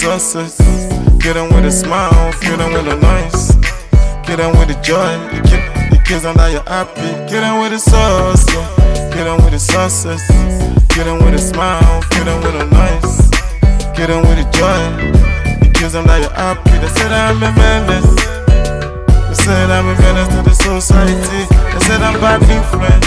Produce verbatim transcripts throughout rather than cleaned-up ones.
success. Get them with a smile, fill them with a noise. Get them with the joy, the, kid, the kids and now you're happy. Get them with the sauce, yeah. Get them with the success. Get them with a smile, fill them with a noise. Get them with the joy, the kids and now you're happy. They said I'm a menace. They said I'm a menace to the society. They said I'm bad influence.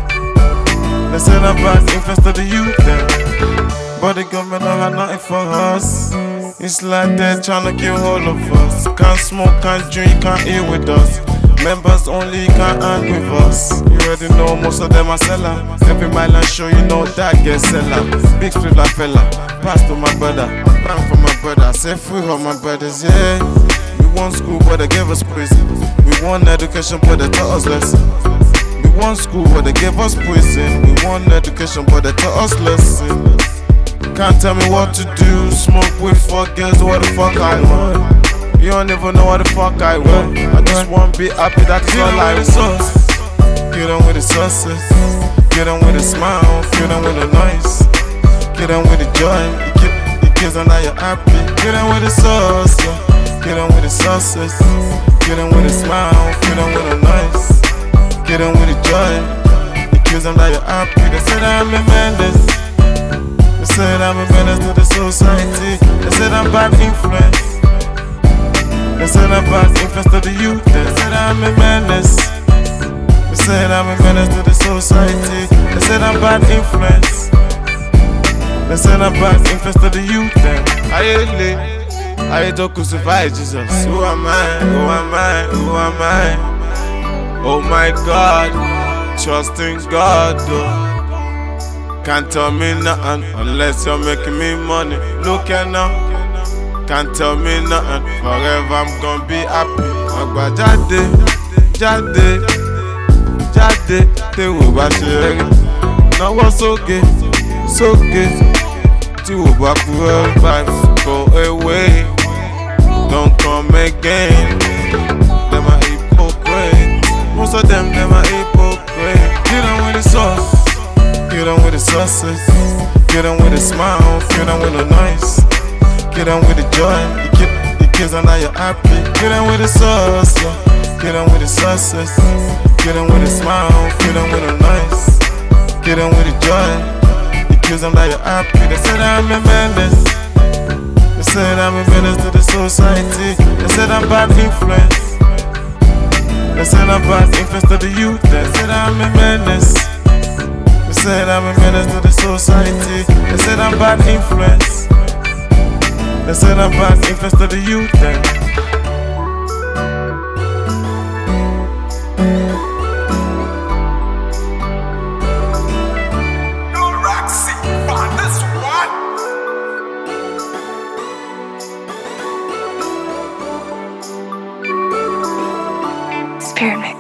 They said I'm bad influence to the youth then. But the government don't have nothing for us. It's like they're trying to kill all of us. Can't smoke, can't drink, can't eat with us. Members only can't hang with us. You already know most of them are seller. Every mile I show you know that get seller. Big split like fella. Pass to my brother, bang for my brother. Say free all my brothers, yeah. We want school but they gave us prison. We want education but they taught us lesson. We want school but they gave us prison. We want education but they taught us lesson. Can't tell me what to do. Smoke with fuck girls, what the fuck I want. You don't even know what the fuck I want. I just want to be happy, that's all I want. Get on with the success. Get on with a smile, get on with a noise. Get on with the joy, the, kid, the kids and now you're happy. Get on with the sauce, yeah. Get on with the success. Get on with a smile, get on with a noise. Get on with the joy, the kids and now you're happy. They said I'm a menace. They said I'm a menace to the society. They said I'm bad influence. They said I'm bad influence to the youth. They said I'm a menace. They said I'm a menace to the society. They said I'm bad influence. They said I'm bad influence to the youth. I hate to crucify Jesus. Who am I? Who am I? Who am I? Oh my God, trust in God though. Can't tell me nothing unless you're making me money. Look at now. Can't tell me nothing. Forever I'm gonna be happy. Agba jade, jade, jade. Te wo ba se ri. Náwó sókè, sókè. Tí wo bá kúrò vibes go away. Don't come again. Them are hypocrite. Most of them, them are hypocrite. Get on with the sauce. Get on with the success, get on with a smile, get on with a noise. Get on with the joy, the, kid, the kids and now you're happy. Get on with the sauce, yeah. Get on with the success. Get on with a smile, get on with a noise. Get on with the joy, the kids and now you're happy. They said I'm a menace. They said I'm a menace to the society. They said I'm bad influence. They said I'm bad influence to the youth. They said I'm a menace. They said I'm a menace to the society. They said I'm bad influence. They said I'm bad influence to the youth then. Spirit Mix.